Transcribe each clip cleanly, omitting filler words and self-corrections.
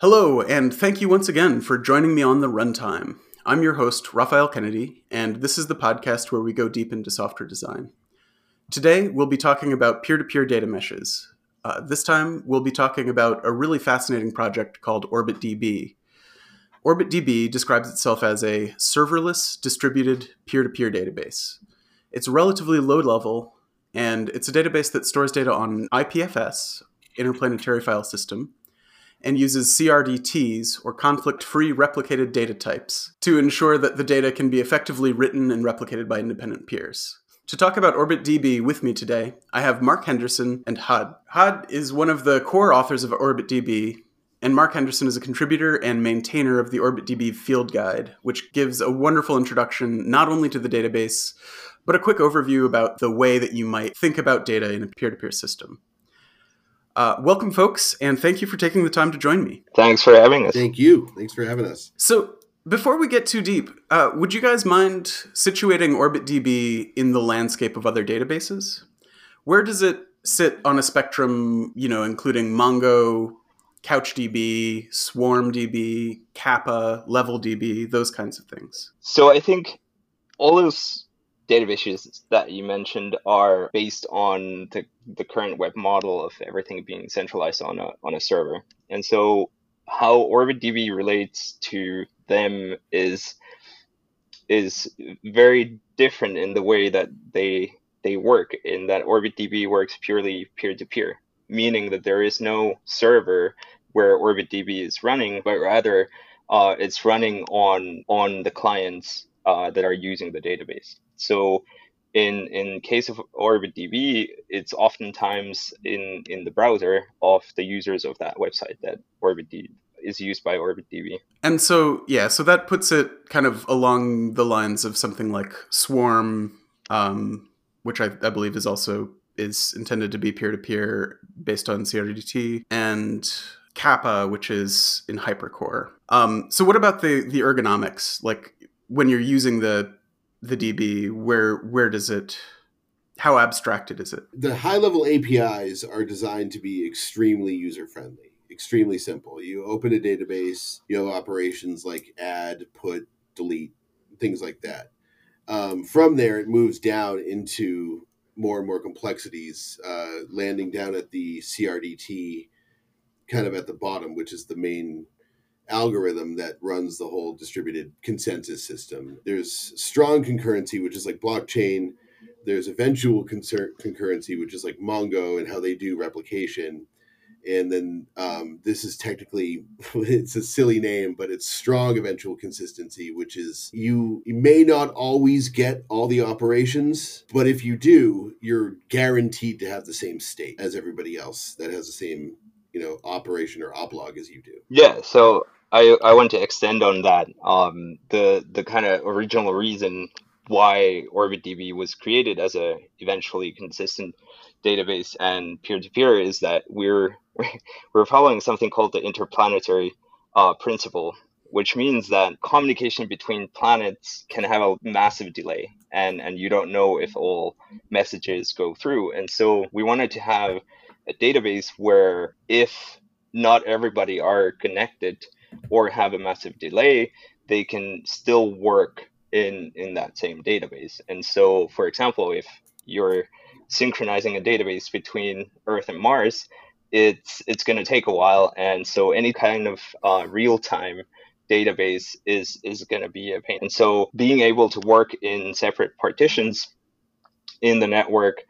Hello, and thank you once again for joining me on The Runtime. I'm your host, Raphael Kennedy, and this is the podcast where we go deep into software design. Today, we'll be talking about peer-to-peer data meshes. This time, we'll be talking about a really fascinating project called OrbitDB. OrbitDB describes itself as a serverless, distributed peer-to-peer database. It's relatively low level, and it's a database that stores data on IPFS, Interplanetary File System, and uses CRDTs, or conflict-free replicated data types, to ensure that the data can be effectively written and replicated by independent peers. To talk about OrbitDB with me today, I have Mark Henderson and Had. Had is one of the core authors of OrbitDB, and Mark Henderson is a contributor and maintainer of the OrbitDB field guide, which gives a wonderful introduction not only to the database, but a quick overview about the way that you might think about data in a peer-to-peer system. Welcome, folks, and thank you for taking the time to join me. Thanks for having us. Thank you. Thanks for having us. So, before we get too deep, would you guys mind situating OrbitDB in the landscape of other databases? Where does it sit on a spectrum, including Mongo, CouchDB, SwarmDB, Kappa, LevelDB, those kinds of things? So I think all those databases that you mentioned are based on the current web model of everything being centralized on a server. And so how OrbitDB relates to them is very different in the way that they work, in that OrbitDB works purely peer-to-peer, meaning that there is no server where OrbitDB is running, but rather it's running on the clients that are using the database. So in case of OrbitDB, it's oftentimes in the browser of the users of that website that OrbitDB is used by OrbitDB. And so, so that puts it kind of along the lines of something like Swarm, which I believe is intended to be peer-to-peer based on CRDT, and Kappa, which is in Hypercore. So what about the ergonomics? Like when you're using the DB, where does it, how abstracted is it? The high-level APIs are designed to be extremely user-friendly, extremely simple. You open a database, you have operations like add, put, delete, things like that. From there, it moves down into more and more complexities, landing down at the CRDT, kind of at the bottom, which is the main algorithm that runs the whole distributed consensus system. There's strong concurrency, which is like blockchain. There's eventual concurrency, which is like Mongo and how they do replication. And then this is technically, it's a silly name, but it's strong eventual consistency, which is you may not always get all the operations, but if you do, you're guaranteed to have the same state as everybody else that has the same operation or oblog as you do. Yeah, so I want to extend on that. The kind of original reason why OrbitDB was created as a eventually consistent database and peer-to-peer is that we're following something called the interplanetary principle, which means that communication between planets can have a massive delay, and you don't know if all messages go through. And so we wanted to have a database where if not everybody are connected or have a massive delay, they can still work in that same database. And so, for example, if you're synchronizing a database between Earth and Mars, it's going to take a while. And so any kind of real-time database is going to be a pain. And so being able to work in separate partitions in the network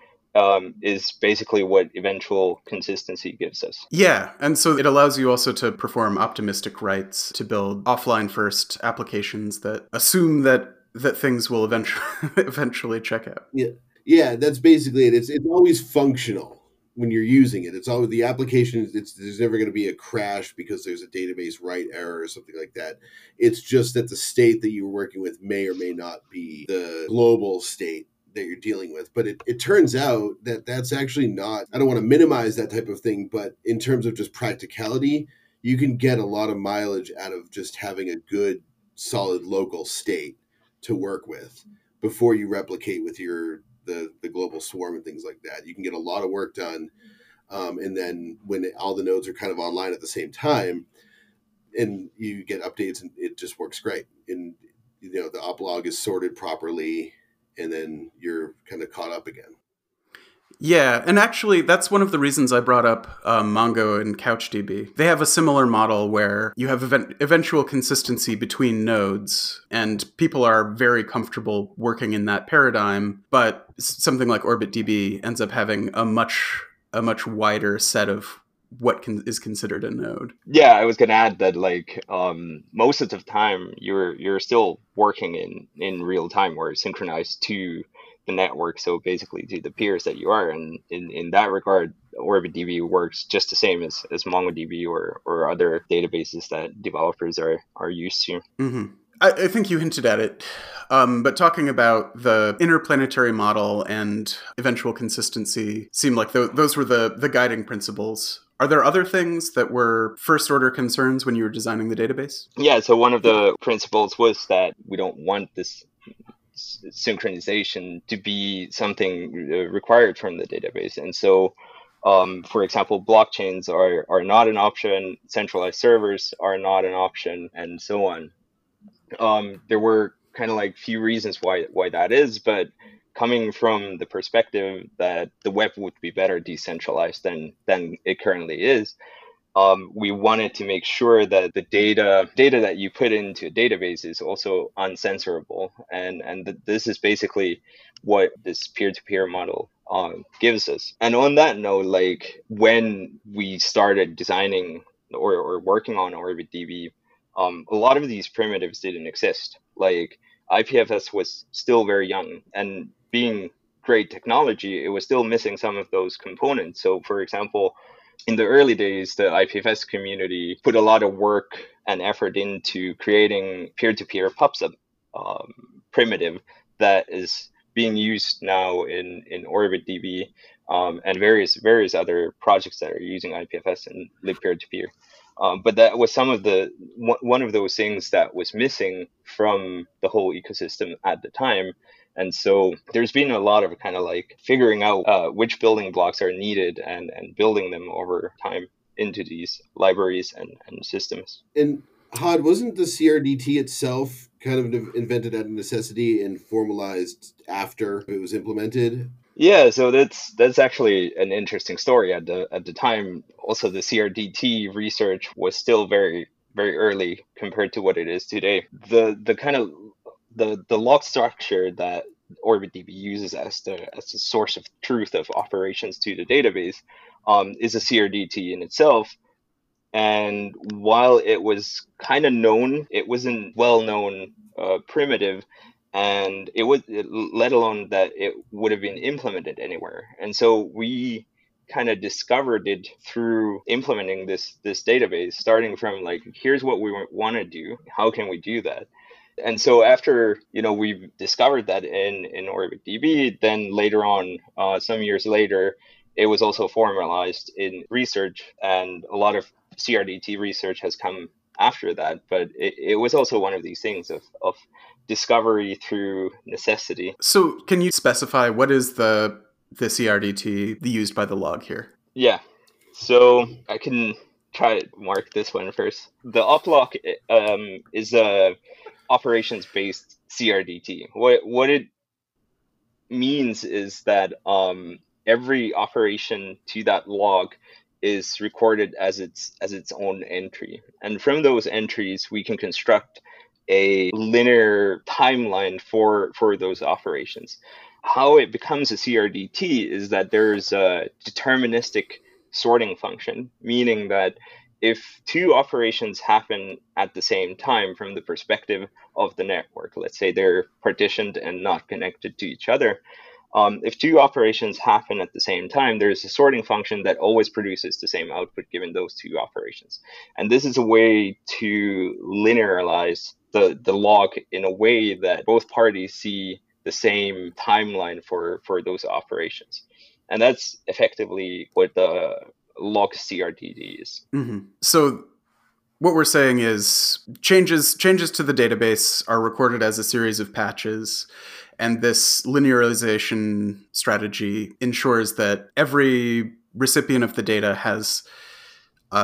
is basically what eventual consistency gives us. Yeah, and so it allows you also to perform optimistic writes to build offline first applications that assume that things will eventually check out. Yeah, that's basically it. It's always functional when you're using it. It's always the application. There's never going to be a crash because there's a database write error or something like that. It's just that the state that you're working with may or may not be the global state that you're dealing with. But it turns out that that's actually not, I don't want to minimize that type of thing, but in terms of just practicality, you can get a lot of mileage out of just having a good, solid local state to work with before you replicate with the global swarm and things like that. You can get a lot of work done. And then when all the nodes are kind of online at the same time, and you get updates, and it just works great. And the op log is sorted properly, and then you're kind of caught up again. Yeah, and actually, that's one of the reasons I brought up Mongo and CouchDB. They have a similar model where you have eventual consistency between nodes, and people are very comfortable working in that paradigm, but something like OrbitDB ends up having a much wider set of what is considered a node. Yeah, I was gonna add that most of the time you're still working in real time or synchronized to the network, so basically to the peers that you are, and in that regard, OrbitDB works just the same as MongoDB or other databases that developers are used to. Mm-hmm. I think you hinted at it, but talking about the interplanetary model and eventual consistency seemed like those were the guiding principles. Are there other things that were first-order concerns when you were designing the database? Yeah, so one of the principles was that we don't want this synchronization to be something required from the database. And so, for example, blockchains are not an option, centralized servers are not an option, and so on. There were kind of like few reasons why that is, but coming from the perspective that the web would be better decentralized than it currently is, we wanted to make sure that the data that you put into a database is also uncensorable, and this is basically what this peer-to-peer model gives us. And on that note, when we started designing or working on OrbitDB, a lot of these primitives didn't exist. Like IPFS was still very young, and being great technology, it was still missing some of those components. So, for example, in the early days, the IPFS community put a lot of work and effort into creating peer-to-peer PubSub primitive that is being used now in OrbitDB and various other projects that are using IPFS and live peer-to-peer. But that was one of those things that was missing from the whole ecosystem at the time. And so there's been a lot of kind of like figuring out which building blocks are needed and building them over time into these libraries and systems. And Hod, wasn't the CRDT itself kind of invented out of necessity and formalized after it was implemented? Yeah, so that's actually an interesting story. At the time, also the CRDT research was still very, very early compared to what it is today. The kind of the log structure that OrbitDB uses as the source of truth of operations to the database is a CRDT in itself. And while it was kind of known, it wasn't well-known primitive, and let alone that it would have been implemented anywhere. And so we kind of discovered it through implementing this database, starting from here's what we want to do. How can we do that? And so after, we discovered that in OrbitDB, then later on, some years later, it was also formalized in research, and a lot of CRDT research has come after that. But it was also one of these things of discovery through necessity. So can you specify what is the CRDT used by the log here? Yeah. So I can try to mark this one first. The oplog is a operations-based CRDT. What it means is that every operation to that log is recorded as its own entry, and from those entries we can construct a linear timeline for those operations. How it becomes a CRDT is that there's a deterministic sorting function, meaning that if two operations happen at the same time from the perspective of the network, let's say they're partitioned and not connected to each other, if two operations happen at the same time, there's a sorting function that always produces the same output given those two operations. And this is a way to linearize the log in a way that both parties see the same timeline for those operations. And that's effectively what the log CRDT is. Mm-hmm. So what we're saying is changes to the database are recorded as a series of patches, and this linearization strategy ensures that every recipient of the data has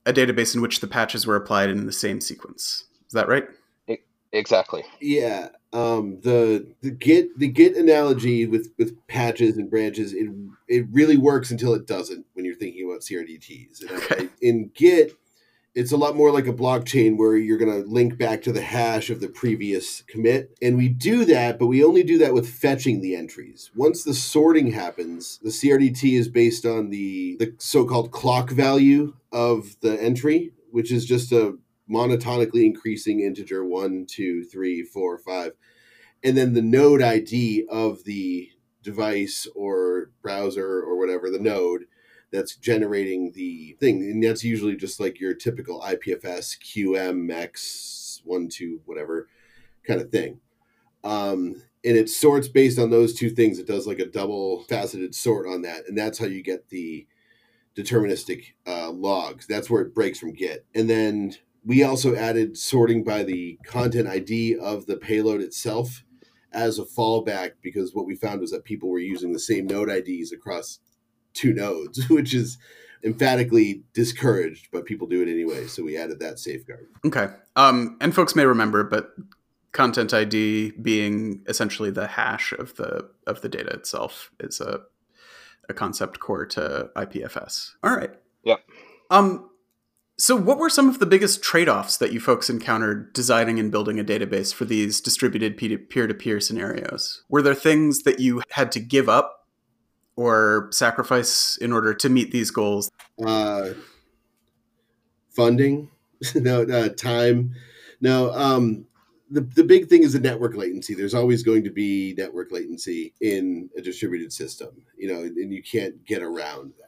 a database in which the patches were applied in the same sequence. Is that right? Exactly. Yeah. The Git analogy with patches and branches, it really works until it doesn't when you're thinking about CRDTs. And in Git, it's a lot more like a blockchain where you're going to link back to the hash of the previous commit. And we do that, but we only do that with fetching the entries. Once the sorting happens, the CRDT is based on the so-called clock value of the entry, which is just a monotonically increasing integer 1, 2, 3, 4, 5. And then the node ID of the device or browser or whatever, the node that's generating the thing. And that's usually just like your typical IPFS, QM, X, 1, 2, whatever kind of thing. And it sorts based on those two things. It does like a double faceted sort on that. And that's how you get the deterministic logs. That's where it breaks from Git. And then we also added sorting by the content ID of the payload itself as a fallback, because what we found was that people were using the same node IDs across two nodes, which is emphatically discouraged, but people do it anyway. So we added that safeguard. Okay. And folks may remember, but content ID being essentially the hash of the data itself is a concept core to IPFS. All right. Yep. So what were some of the biggest trade-offs that you folks encountered designing and building a database for these distributed peer-to-peer scenarios? Were there things that you had to give up or sacrifice in order to meet these goals? Funding, time. No, the big thing is the network latency. There's always going to be network latency in a distributed system, and you can't get around that.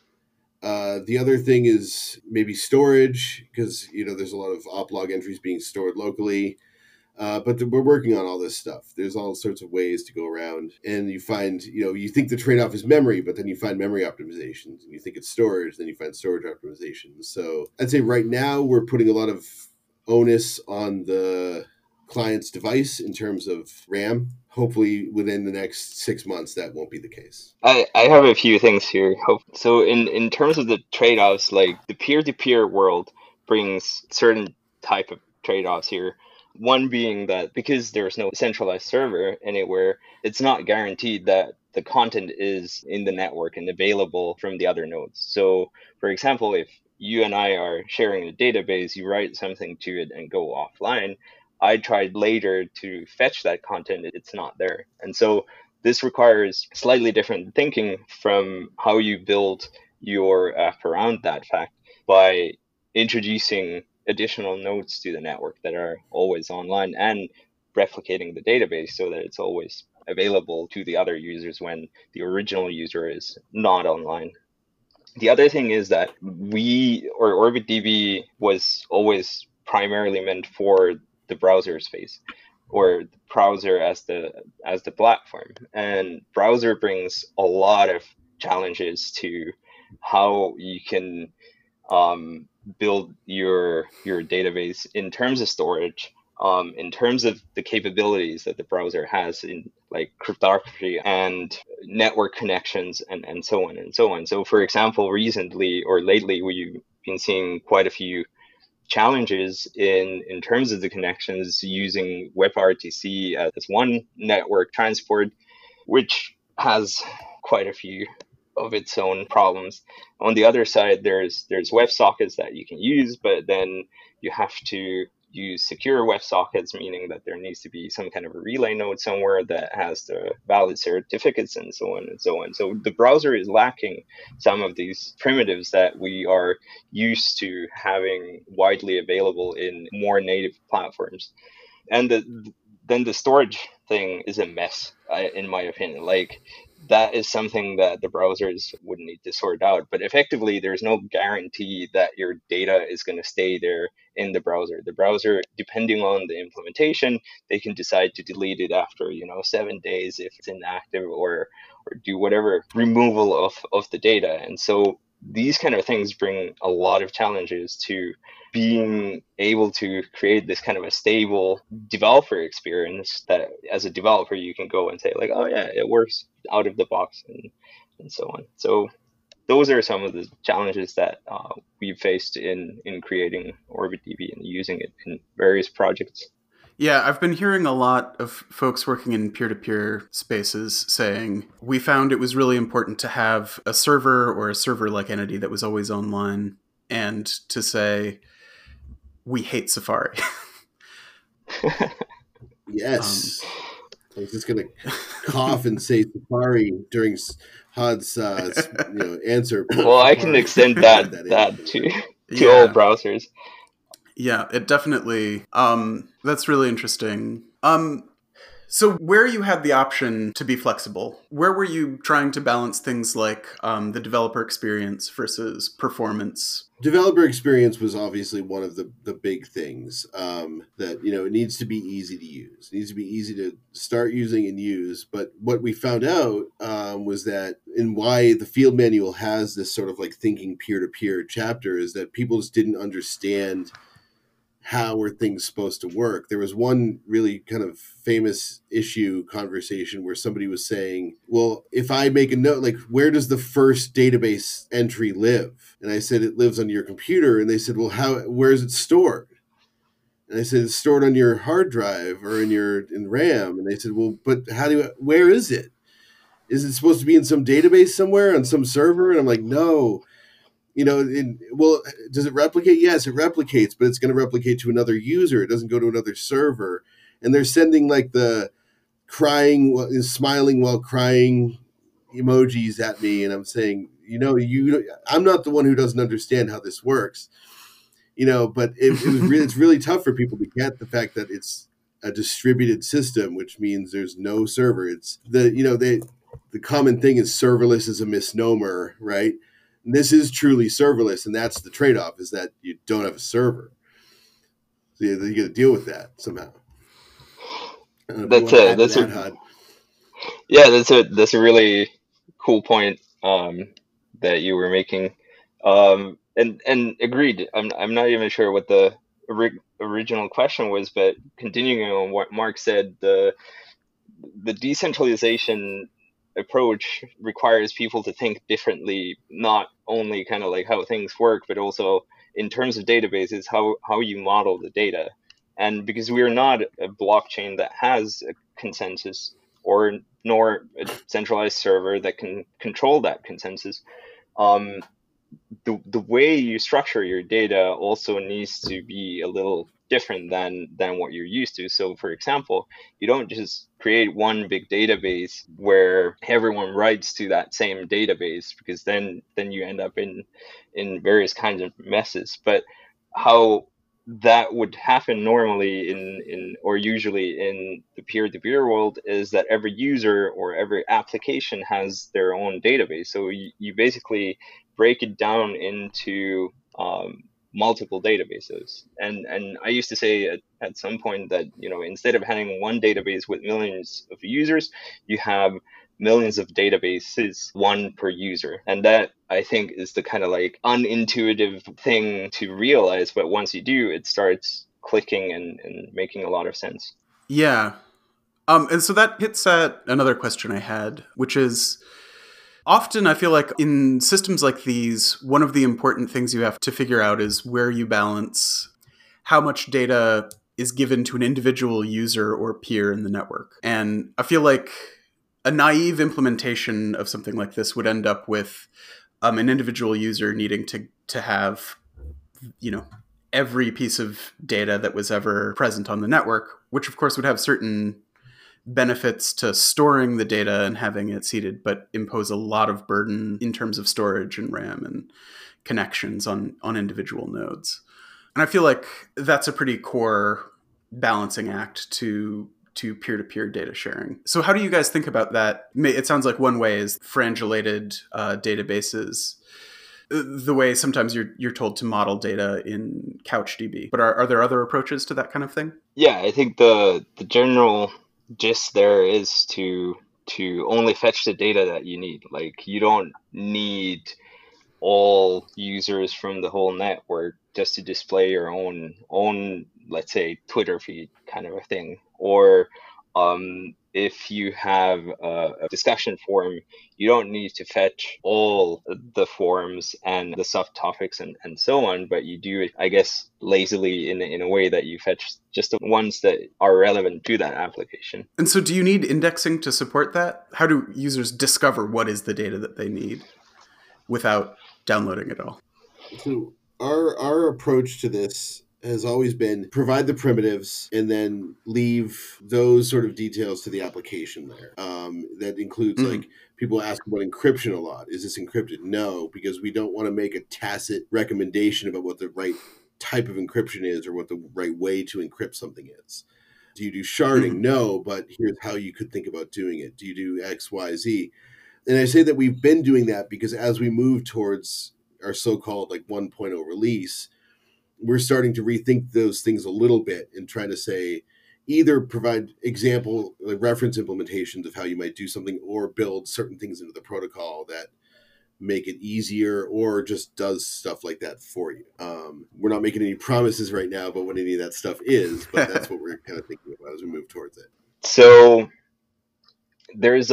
The other thing is maybe storage, because, there's a lot of op-log entries being stored locally. But we're working on all this stuff. There's all sorts of ways to go around. And you find, you think the trade-off is memory, but then you find memory optimizations. And you think it's storage, then you find storage optimizations. So I'd say right now we're putting a lot of onus on the client's device in terms of RAM. Hopefully within the next 6 months, that won't be the case. I have a few things here. So in terms of the trade-offs, like the peer-to-peer world brings certain type of trade-offs here. One being that because there's no centralized server anywhere, it's not guaranteed that the content is in the network and available from the other nodes. So, for example, if you and I are sharing a database, you write something to it and go offline, I tried later to fetch that content, it's not there. And so this requires slightly different thinking from how you build your app around that fact by introducing additional nodes to the network that are always online and replicating the database so that it's always available to the other users when the original user is not online. The other thing is that OrbitDB was always primarily meant for the browser space, or the browser as the platform. And browser brings a lot of challenges to how you can build your database in terms of storage, in terms of the capabilities that the browser has in like cryptography and network connections and so on and so on. So for example, recently or lately, we've been seeing quite a few challenges in terms of the connections using WebRTC as one network transport, which has quite a few of its own problems. On the other side, there's WebSockets that you can use, but then you have to use secure WebSockets, meaning that there needs to be some kind of a relay node somewhere that has the valid certificates and so on and so on. So the browser is lacking some of these primitives that we are used to having widely available in more native platforms. And then the storage thing is a mess, in my opinion. Like, that is something that the browsers would need to sort out. But effectively, there's no guarantee that your data is going to stay there in the browser. The browser, depending on the implementation, they can decide to delete it after 7 days if it's inactive, or do whatever removal of the data. And so these kind of things bring a lot of challenges to being able to create this kind of a stable developer experience that as a developer you can go and say like, oh yeah, it works out of the box and so on. So those are some of the challenges that we've faced in creating OrbitDB and using it in various projects. Yeah, I've been hearing a lot of folks working in peer-to-peer spaces saying, we found it was really important to have a server or a server-like entity that was always online, and to say, we hate Safari. Yes. I was just going to cough and say Safari during Hod's answer. Well, I can extend that to all browsers. Yeah, it definitely, that's really interesting. So where you had the option to be flexible, where were you trying to balance things like the developer experience versus performance? Developer experience was obviously one of the big things that, it needs to be easy to use. It needs to be easy to start using and use. But what we found out was that, and why the field manual has this sort of like thinking peer-to-peer chapter, is that people just didn't understand how are things supposed to work. There was one really kind of famous issue conversation where somebody was saying, well, if I make a note, like, where does the first database entry live? And I said, it lives on your computer. And they said, well, where is it stored? And I said, it's stored on your hard drive or in RAM. And they said, well, but where is it? Is it supposed to be in some database somewhere on some server? And I'm like, no. Does it replicate? Yes, it replicates, but it's going to replicate to another user. It doesn't go to another server. And they're sending like the smiling while crying emojis at me. And I'm saying, I'm not the one who doesn't understand how this works, but it's really tough for people to get the fact that it's a distributed system, which means there's no server. It's the common thing is serverless is a misnomer, right? And this is truly serverless, and that's the trade-off, is that you don't have a server. So you got to deal with that somehow. That's a really cool point that you were making, and agreed. I'm not even sure what the original question was, but continuing on what Mark said, the decentralization approach requires people to think differently, not only kind of like how things work, but also in terms of databases, how you model the data. And because we are not a blockchain that has a consensus, nor a centralized server that can control that consensus, the way you structure your data also needs to be a little different than what you're used to. So for example, you don't just create one big database where everyone writes to that same database, because then you end up in various kinds of messes. But how that would happen normally or usually in the peer-to-peer world is that every user or every application has their own database. So you basically break it down into multiple databases. And I used to say at some point that, instead of having one database with millions of users, you have millions of databases, one per user. And that, I think, is the kind of like unintuitive thing to realize. But once you do, it starts clicking and making a lot of sense. Yeah. And so that hits at another question I had, which is, often I feel like in systems like these, one of the important things you have to figure out is where you balance how much data is given to an individual user or peer in the network. And I feel like a naive implementation of something like this would end up with an individual user needing to have, every piece of data that was ever present on the network, which of course would have certain benefits to storing the data and having it seeded, but impose a lot of burden in terms of storage and RAM and connections on individual nodes. And I feel like that's a pretty core balancing act to peer-to-peer data sharing. So how do you guys think about that? It sounds like one way is frangulated databases, the way sometimes you're told to model data in CouchDB. But are there other approaches to that kind of thing? Yeah, I think the general gist there is to only fetch the data that you need. Like, you don't need all users from the whole network just to display your own let's say Twitter feed kind of a thing, or if you have a discussion forum, you don't need to fetch all the forums and the subtopics and so on, but you do it, I guess, lazily in a way that you fetch just the ones that are relevant to that application. And so do you need indexing to support that? How do users discover what is the data that they need without downloading it all? So our approach to this has always been provide the primitives and then leave those sort of details to the application there. That includes like people ask about encryption a lot. Is this encrypted? No, because we don't want to make a tacit recommendation about what the right type of encryption is or what the right way to encrypt something is. Do you do sharding? No, but here's how you could think about doing it. Do you do X, Y, Z? And I say that we've been doing that because as we move towards our so-called like 1.0 release, we're starting to rethink those things a little bit and trying to say either provide example like reference implementations of how you might do something or build certain things into the protocol that make it easier or just does stuff like that for you. We're not making any promises right now about what any of that stuff is, but that's what we're kind of thinking about as we move towards it. So there's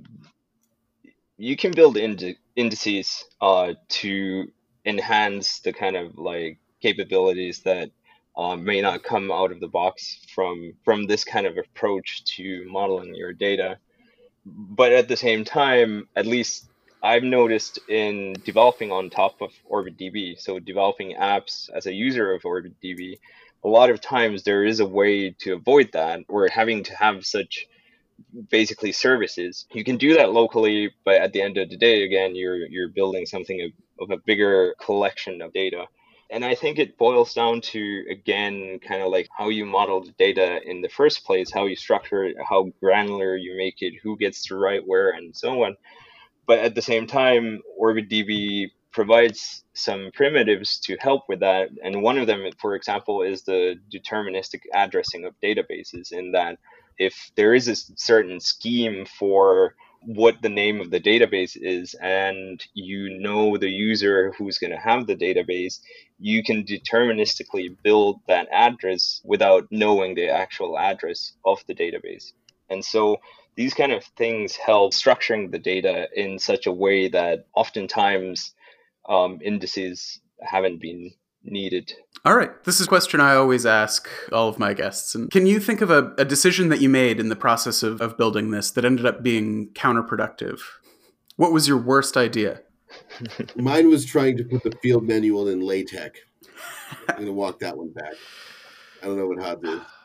you can build indices to enhance the kind of like capabilities that may not come out of the box from this kind of approach to modeling your data. But at the same time, at least I've noticed in developing on top of OrbitDB, so developing apps as a user of OrbitDB, a lot of times there is a way to avoid that. We're having to have such basically services. You can do that locally, but at the end of the day, again, you're building something of a bigger collection of data. And I think it boils down to, again, kind of like how you model the data in the first place, how you structure it, how granular you make it, who gets to write where, and so on. But at the same time, OrbitDB provides some primitives to help with that. And one of them, for example, is the deterministic addressing of databases, in that if there is a certain scheme for what the name of the database is and you know the user who's going to have the database, you can deterministically build that address without knowing the actual address of the database. And so these kind of things help structuring the data in such a way that oftentimes indices haven't been needed. All right. This is a question I always ask all of my guests. And can you think of a decision that you made in the process of building this that ended up being counterproductive? What was your worst idea? Mine was trying to put the field manual in LaTeX. I'm going to walk that one back. I don't know what Hod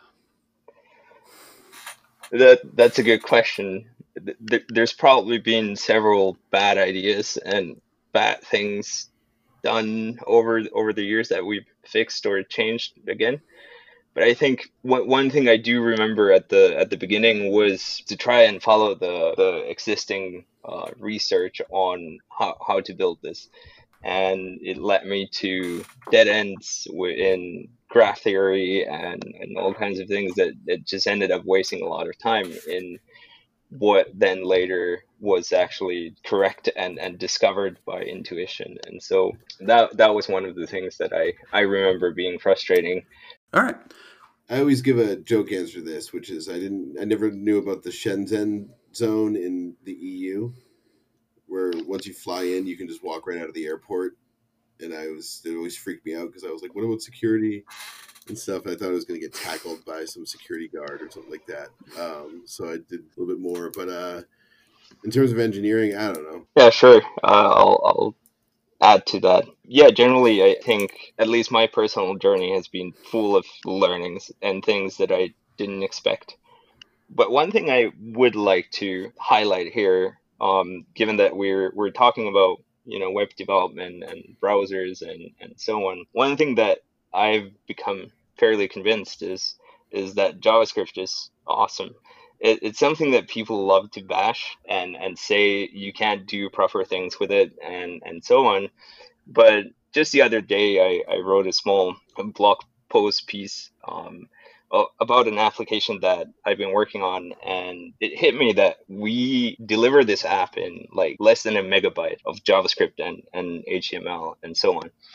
did. That's a good question. There's probably been several bad ideas and bad things done over the years that we've fixed or changed again. But I think one thing I do remember at the beginning was to try and follow the existing research on how to build this. And it led me to dead ends in graph theory and all kinds of things that just ended up wasting a lot of time in what then later was actually correct and discovered by intuition. And so that was one of the things that I remember being frustrating. All right. I always give a joke answer to this, which is I never knew about the Shenzhen zone in the EU, where once you fly in, you can just walk right out of the airport. And it always freaked me out because I was like, what about security and stuff? I thought I was going to get tackled by some security guard or something like that. So I did a little bit more. But in terms of engineering, I don't know. Yeah, sure. I'll add to that. Yeah, generally, I think at least my personal journey has been full of learnings and things that I didn't expect. But one thing I would like to highlight here, given that we're talking about web development and browsers and so on, one thing that I've become fairly convinced is that JavaScript is awesome. It's something that people love to bash and say you can't do proper things with it and so on. But just the other day, I wrote a small blog post piece about an application that I've been working on, and it hit me that we deliver this app in like less than a megabyte of JavaScript and HTML and so on,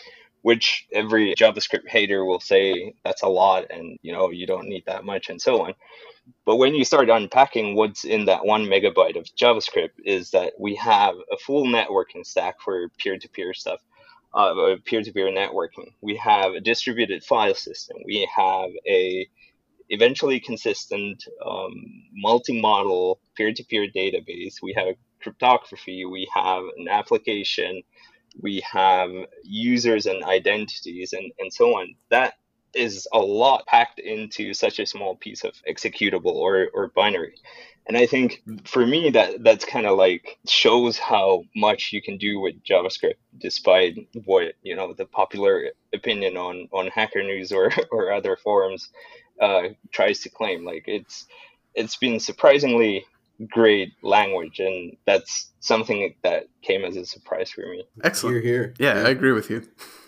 which every JavaScript hater will say that's a lot and you don't need that much and so on. But when you start unpacking what's in that 1 megabyte of JavaScript is that we have a full networking stack for peer-to-peer stuff, peer-to-peer networking. We have a distributed file system. We have a eventually consistent multi-model peer-to-peer database. We have cryptography. We have an application. We have users and identities and so on. That is a lot packed into such a small piece of executable or binary. And I think for me that's kind of like shows how much you can do with JavaScript, despite what the popular opinion on Hacker News or other forums tries to claim. Like it's been surprisingly great language, and that's something that came as a surprise for me. Excellent. Here. Yeah, I agree with you.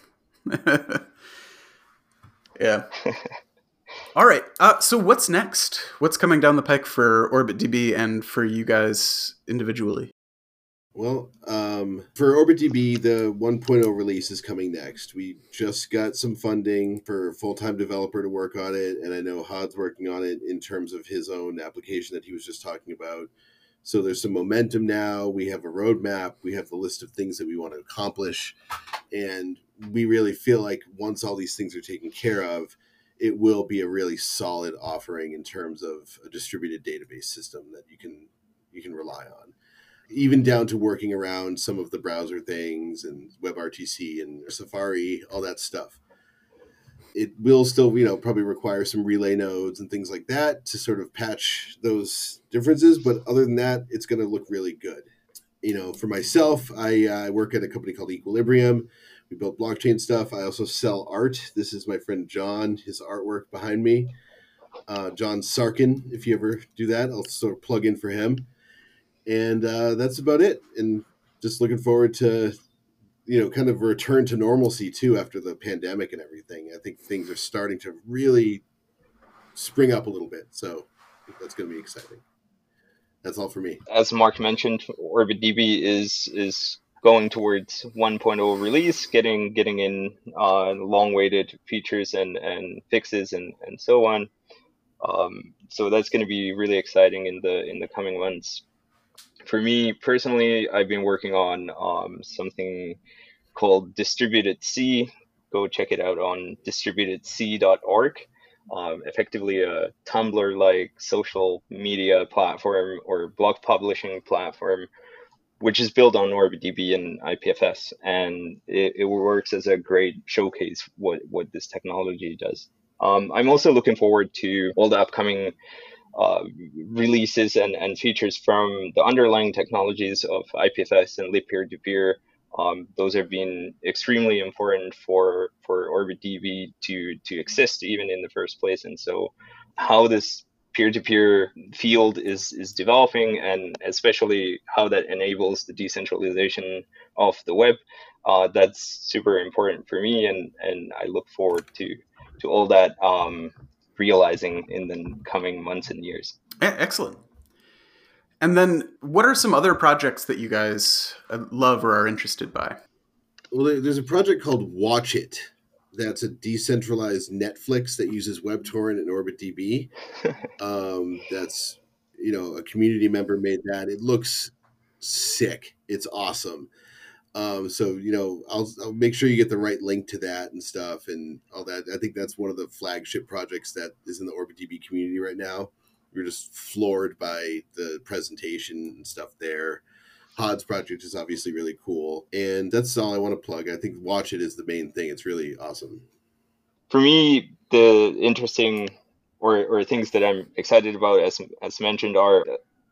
Yeah. All right. So what's next? What's coming down the pike for OrbitDB and for you guys individually? Well, for OrbitDB, the 1.0 release is coming next. We just got some funding for a full-time developer to work on it, and I know Hod's working on it in terms of his own application that he was just talking about. So there's some momentum now. We have a roadmap. We have the list of things that we want to accomplish, and we really feel like once all these things are taken care of, it will be a really solid offering in terms of a distributed database system that you can rely on, even down to working around some of the browser things and WebRTC and Safari, all that stuff. It will still, probably require some relay nodes and things like that to sort of patch those differences. But other than that, it's going to look really good. For myself, I work at a company called Equilibrium. We build blockchain stuff. I also sell art. This is my friend John, his artwork behind me. John Sarkin, if you ever do that, I'll sort of plug in for him. And that's about it. And just looking forward to, kind of return to normalcy too after the pandemic and everything. I think things are starting to really spring up a little bit. So I think that's going to be exciting. That's all for me. As Mark mentioned, OrbitDB is going towards 1.0 release, getting in long-awaited features and fixes and so on. So that's going to be really exciting in the coming months. For me personally, I've been working on something called Distributed C. Go check it out on distributedc.org. Effectively a Tumblr-like social media platform or blog publishing platform, which is built on OrbitDB and IPFS, and it works as a great showcase what this technology does. I'm also looking forward to all the upcoming releases and features from the underlying technologies of IPFS and libpeer-to-peer. Those have been extremely important for OrbitDB to exist even in the first place. And so how this peer-to-peer field is developing, and especially how that enables the decentralization of the web, that's super important for me. And I look forward to all that realizing in the coming months and years. Excellent. And then what are some other projects that you guys love or are interested by? Well, there's a project called Watch It. That's a decentralized Netflix that uses WebTorrent and OrbitDB. That's, a community member made that. It looks sick. It's awesome. So, I'll make sure you get the right link to that and stuff and all that. I think that's one of the flagship projects that is in the OrbitDB community right now. We're just floored by the presentation and stuff there. Hod's project is obviously really cool. And that's all I want to plug. I think Watch It is the main thing. It's really awesome. For me, the interesting or things that I'm excited about, as mentioned, are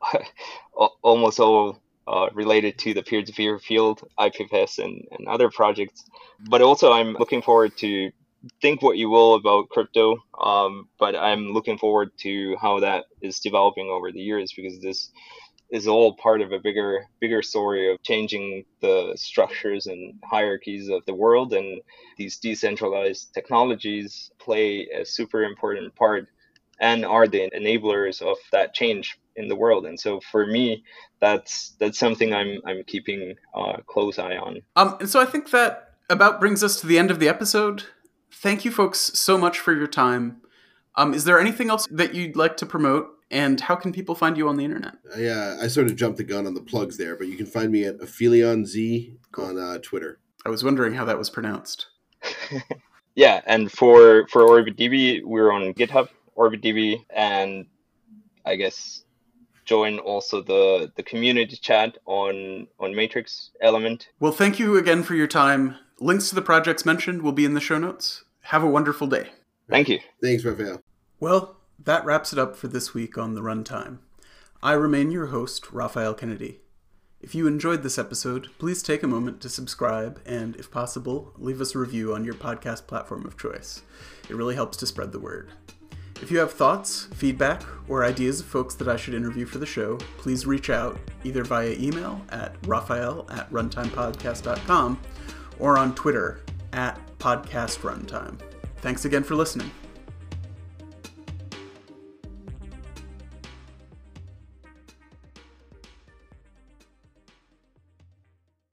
almost all related to the peer-to-peer field, IPFS and other projects. But also I'm looking forward to think what you will about crypto, but I'm looking forward to how that is developing over the years, because this is all part of a bigger story of changing the structures and hierarchies of the world, and these decentralized technologies play a super important part and are the enablers of that change in the world. And so for me, that's something I'm keeping a close eye on. And so I think that about brings us to the end of the episode. Thank you folks so much for your time. Is there anything else that you'd like to promote? And how can people find you on the internet? Yeah, I sort of jumped the gun on the plugs there, but you can find me at Aphelion_Z on Twitter. I was wondering how that was pronounced. Yeah, and for OrbitDB, we're on GitHub, OrbitDB, and I guess join also the community chat on Matrix Element. Well, thank you again for your time. Links to the projects mentioned will be in the show notes. Have a wonderful day. Thank you. Thanks, Raphael. Well, that wraps it up for this week on The Runtime. I remain your host, Raphael Kennedy. If you enjoyed this episode, please take a moment to subscribe and, if possible, leave us a review on your podcast platform of choice. It really helps to spread the word. If you have thoughts, feedback, or ideas of folks that I should interview for the show, please reach out either via email at raphael@runtimepodcast.com or on Twitter @podcastruntime. Thanks again for listening.